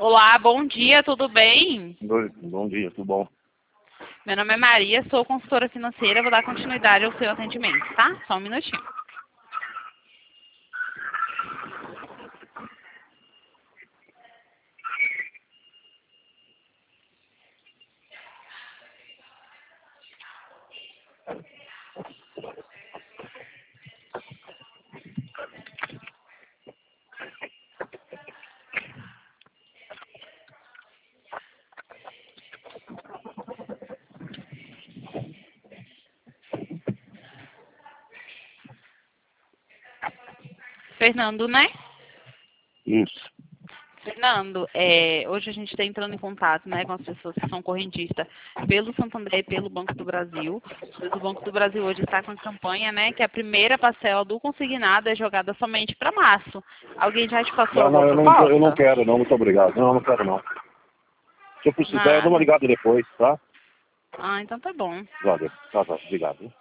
Olá, bom dia, tudo bem? Bom dia, tudo bom? Meu nome é Maria, sou consultora financeira, vou dar continuidade ao seu atendimento, tá? Só um minutinho. Fernando, né? Isso. Fernando, hoje a gente está entrando em contato, né, com as pessoas que são correntistas pelo Santander e pelo Banco do Brasil. Mas o Banco do Brasil hoje está com a campanha, né, que a primeira parcela do consignado é jogada somente para março. Alguém já te passou alguma proposta? Eu não quero, não, muito obrigado. Não, não quero, não. Se eu precisar, eu dou uma ligada depois, tá? Ah, então tá bom. Valeu. Tá, obrigado.